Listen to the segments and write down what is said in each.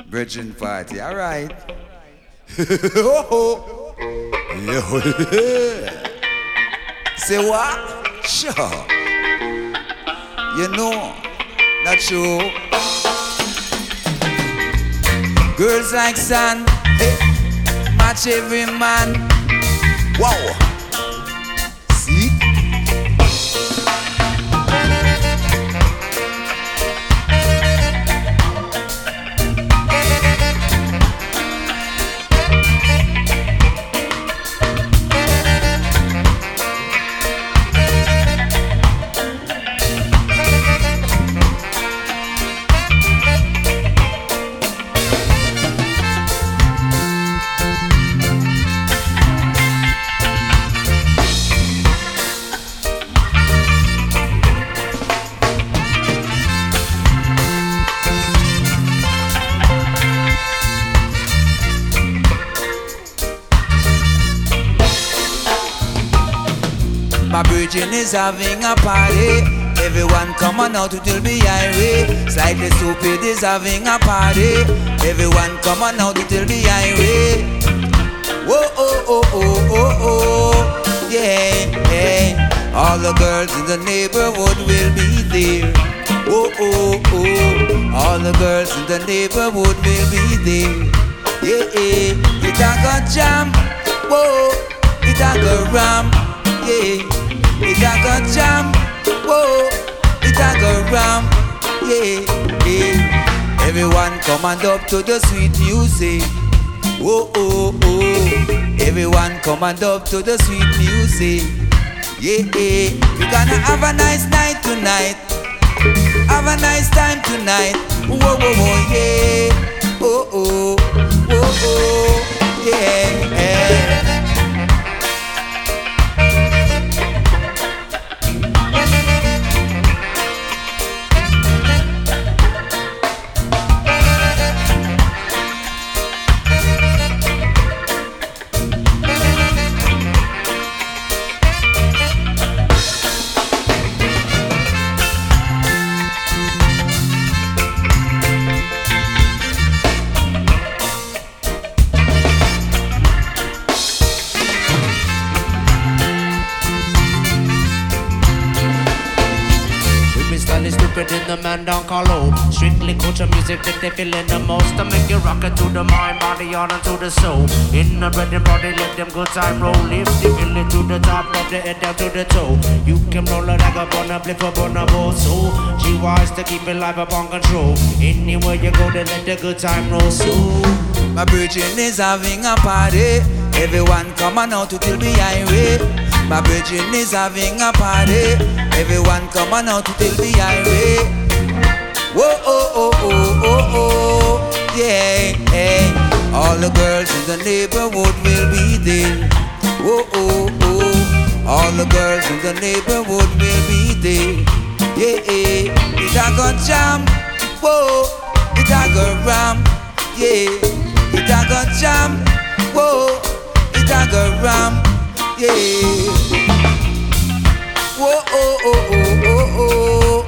Virgin party, alright. Oh, yeah. Say what? Sure. You know, not true. Girls like sun, hey, match every man. Wow. See? My virgin is having a party. Everyone come on out till be irate. Slightly stupid is having a party. Everyone come on out till be irate. Whoa, oh, oh, oh, oh, oh. Yeah, yeah. All the girls in the neighborhood will be there. Whoa, oh, oh. All the girls in the neighborhood will be there. Yeah, yeah. It a go jam. Whoa, it a go ram. Yeah. It a go jam, whoa, it a go ram, yeah, yeah. Everyone come and up to the sweet music, whoa, oh, oh. Everyone come and up to the sweet music, yeah, yeah. We gonna have a nice night tonight, have a nice time tonight, whoa, whoa, whoa, yeah, oh, oh, oh, oh, yeah, yeah. In the man down Carlo, strictly culture music that they feelin' the most. To make you rock it to the mind, body on and to the soul. In the bread and body, let them good time roll. Lift the feeling to the top, of the head down to the toe. You can roll a like up on a flip up on a boat. So she wants to keep it live up on control. Anywhere you go, they let the good time roll. So my virgin is having a party. Everyone come on out till be irate. My virgin is having a party. Everyone come on out till be irate. Whoa, oh, oh, oh, oh, oh, yeah, yeah. All the girls in the neighborhood will be there. Whoa, oh, oh. All the girls in the neighborhood will be there. Yeah, yeah. It a go jam. Whoa, it a go ram. Yeah, it a go jam. Whoa, it a go ram. Yeah. Whoa, oh, oh, oh, oh, oh.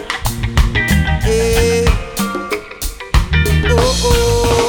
Yeah. Oh, oh.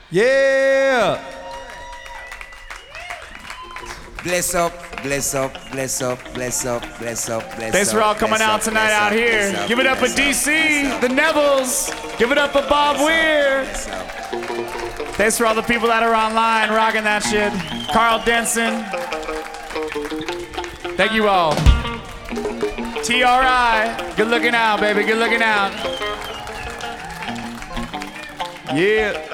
Yeah. Bless up, bless up, bless up, bless up, bless up, bless up. Thanks for all coming out tonight out here. Give it up for DC, the Nevils. Give it up for Bob Weir. Thanks for all the people that are online rocking that shit. Carl Denson. Thank you all. TRI. Good looking out, baby. Good looking out. Yeah.